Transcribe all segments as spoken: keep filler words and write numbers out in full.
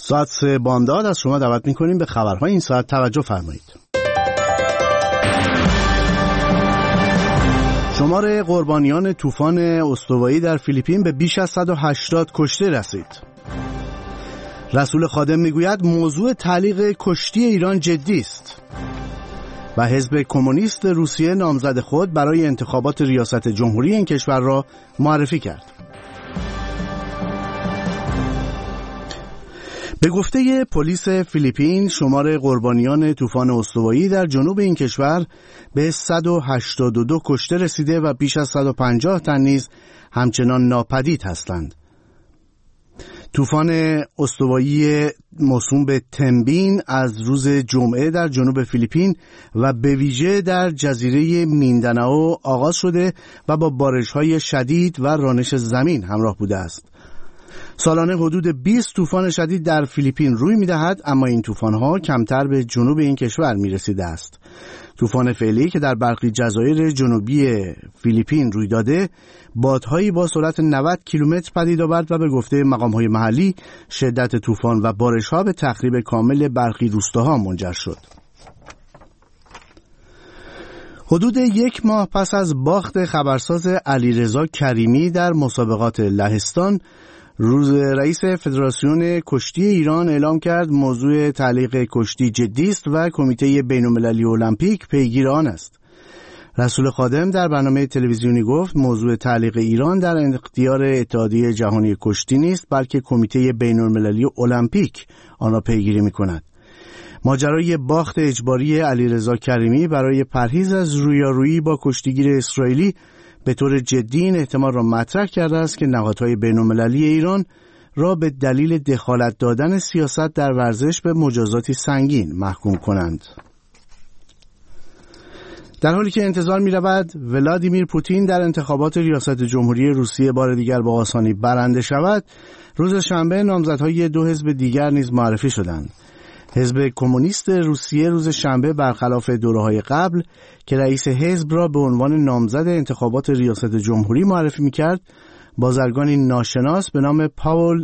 ساعت سه بامداد از شما دعوت می‌کنیم به خبرهای این ساعت توجه فرمایید. شمار قربانیان طوفان استوایی در فیلیپین به بیش از صد و هشتاد کشته رسید. رسول خادم میگوید موضوع تعلیق کشتی ایران جدی است. و حزب کمونیست روسیه نامزد خود برای انتخابات ریاست جمهوری این کشور را معرفی کرد. به گفته پلیس فیلیپین شمار قربانیان طوفان استوایی در جنوب این کشور به صد و هشتاد و دو کشته رسیده و بیش از صد و پنجاه تن نیز همچنان ناپدید هستند. طوفان استوایی موسوم به تنبین از روز جمعه در جنوب فیلیپین و به ویژه در جزیره میندانائو آغاز شده و با بارش‌های شدید و رانش زمین همراه بوده است. سالانه حدود بیست طوفان شدید در فیلیپین روی می‌دهد، اما این طوفان‌ها کمتر به جنوب این کشور می‌رسیده است. طوفان فعلی که در برخی جزایر جنوبی فیلیپین روی داده، بادهایی با سرعت نود کیلومتر پدید آورد و به گفته مقام‌های محلی شدت طوفان و بارش‌ها به تخریب کامل برخی روستاها منجر شد. حدود یک ماه پس از باخت خبرساز علیرضا کریمی در مسابقات لهستان، روز رئیس فدراسیون کشتی ایران اعلام کرد موضوع تعلیق کشتی جدی است و کمیته بین‌المللی المپیک پیگیر آن است. رسول خادم در برنامه تلویزیونی گفت موضوع تعلیق ایران در اختیار اتحادیه جهانی کشتی نیست، بلکه کمیته بین‌المللی المپیک آن را پیگیری می‌کند. ماجرای باخت اجباری علیرضا کریمی برای پرهیز از رویارویی با کشتیگیر اسرائیلی به طور جدی این احتمال را مطرح کرده است که نهادهای بین‌المللی ایران را به دلیل دخالت دادن سیاست در ورزش به مجازاتی سنگین محکوم کنند. در حالی که انتظار می رود ولادیمیر پوتین در انتخابات ریاست جمهوری روسیه بار دیگر با آسانی برنده شود، روز شنبه نامزدهای دو حزب دیگر نیز معرفی شدند. حزب کمونیست روسیه روز شنبه برخلاف دوره‌های قبل که رئیس حزب را به عنوان نامزد انتخابات ریاست جمهوری معرفی می‌کرد، بازرگانی ناشناس به نام پاول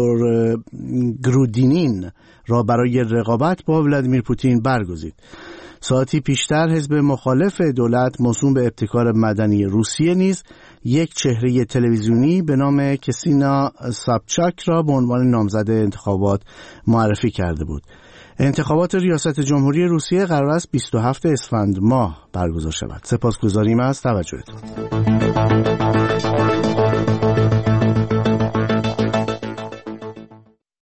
گرودینین را برای رقابت با ولادیمیر پوتین برگزید. ساعتی پیشتر حزب مخالف دولت موسوم به ابتکار مدنی روسیه نیز یک چهره تلویزیونی به نام کسینا سابچاک را به عنوان نامزد انتخابات معرفی کرده بود. انتخابات ریاست جمهوری روسیه قرار است بیست و هفتم اسفند ماه برگزار شود. سپاسگزاریم از توجهتون.